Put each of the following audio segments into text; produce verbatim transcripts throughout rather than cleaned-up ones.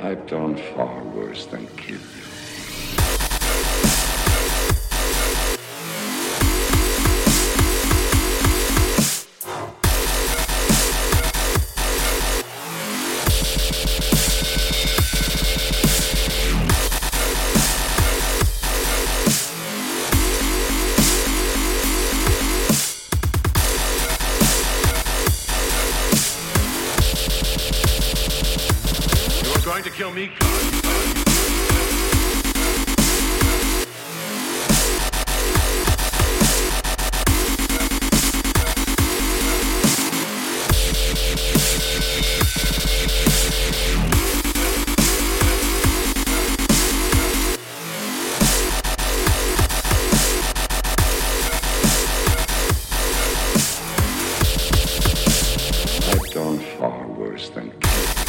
I've done far worse than kill you. Trying to kill me, God. I've done far worse than kill you.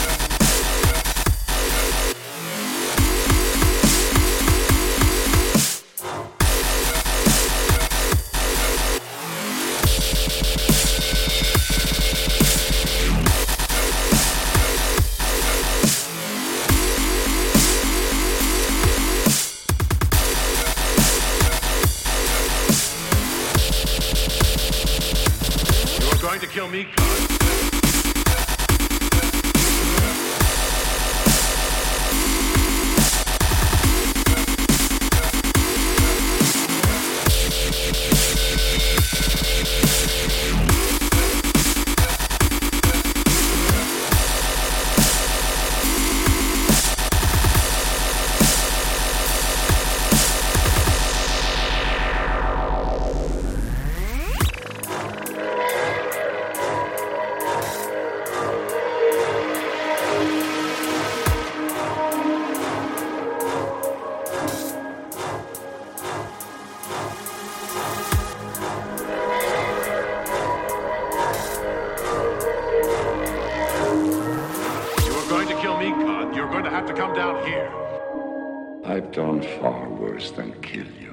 Trying to kill me, God. Kill me, God. You're going to have to come down here. I've done far worse than kill you.